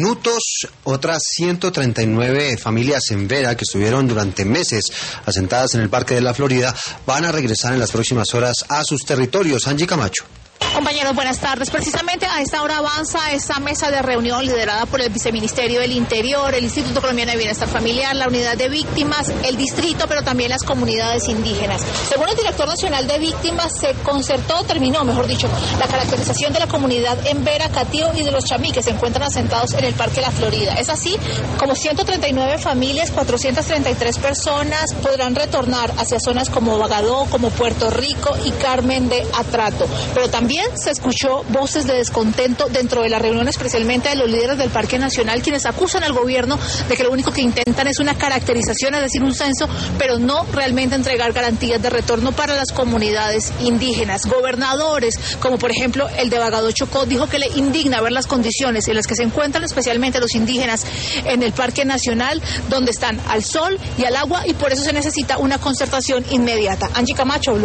minutos. Otras 139 familias en Vera, que estuvieron durante meses asentadas en el Parque de la Florida, van a regresar en las próximas horas a sus territorios. Angie Camacho. Compañeros, buenas tardes. Precisamente a esta hora avanza esta mesa de reunión liderada por el Viceministerio del Interior, el Instituto Colombiano de Bienestar Familiar, la Unidad de Víctimas, el Distrito, pero también las comunidades indígenas. Según el Director Nacional de Víctimas, terminó, la caracterización de la comunidad en Vera, Catío y de los Chamí, que se encuentran asentados en el Parque de la Florida. Es así, como 139 familias, 433 personas podrán retornar hacia zonas como Bagadó, como Puerto Rico y Carmen de Atrato. Pero también se escuchó voces de descontento dentro de la reunión, especialmente de los líderes del Parque Nacional, quienes acusan al gobierno de que lo único que intentan es una caracterización, es decir, un censo, pero no realmente entregar garantías de retorno para las comunidades indígenas. Gobernadores, como por ejemplo el de Bagadó Chocó, dijo que le indigna ver las condiciones en las que se encuentran especialmente los indígenas en el Parque Nacional, donde están al sol y al agua, y por eso se necesita una concertación inmediata. Angie Camacho.